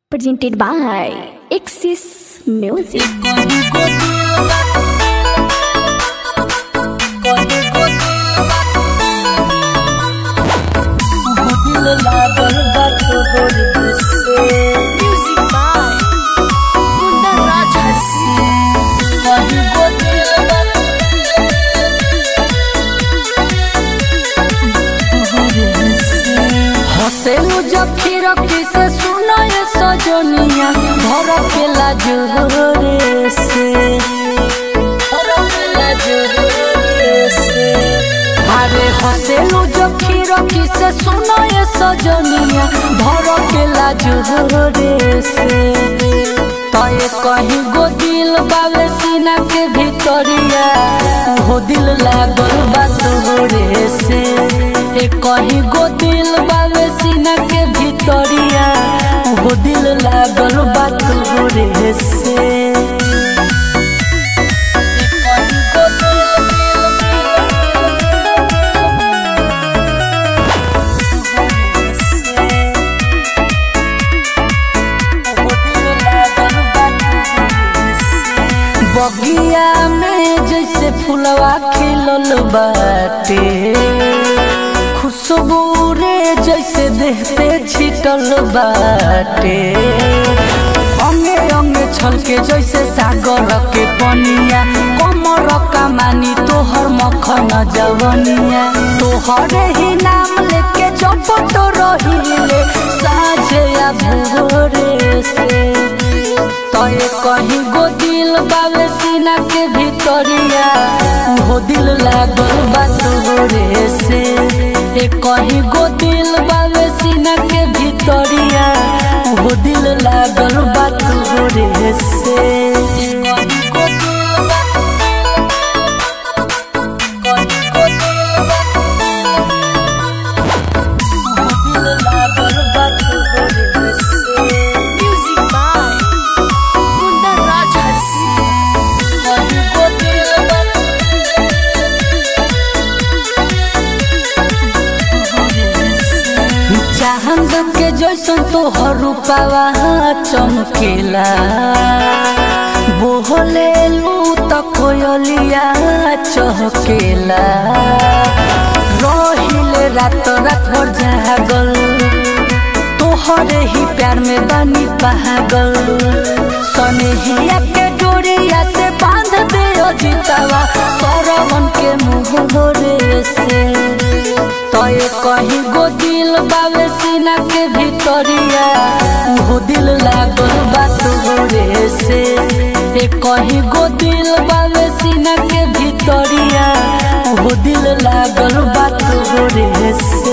Presented by Axis Music. हसेलू जब खिड़की से सुना ये सजनिया घर के लाजोरे से अरे हसेलू जब खिड़की से सुना ये सजनिया घर के लाजोरे से तय कहीं गो दिल बावे सीना के भीतरिया वो दिल लागल बा तोरे से कहीं गो दिल बावे सीना के भीतरिया वो दिल लागल बा तोरे से बगिया में जैसे फुलवा खिलल बाटे खुशबू रे जैसे देहते छिटल बाटे अंगे अंगे छलके जैसे सागर के पनिया कमर कमानी तोहर मखन जवनिया तोहरे ही नाम लेके जब तो रहिले साझे या भोरे से तय कहीं गो दिल बावे सीना के भीतरिया वो दिल लागल बा तोरे से कहीं गो दिल बावे सीना के भीतरिया वो दिल लागल बा तोरे से चांद के जैसन तोहर रूपवा चमकेला बोले लू तो कोयलिया चहकेला रहिले रात रात भर जागल तोहरे ही प्यार में बनी पागल सनेहिया के डोरिया से बांध दे जीतावा सरवन के मुँह से तय कहीं गो दिल बावे सीना के भीतरिया वो दिल लागल बा तोरे से कहीं गो दिल बावे सीना के भीतरिया वो दिल लागल बा तोरे से।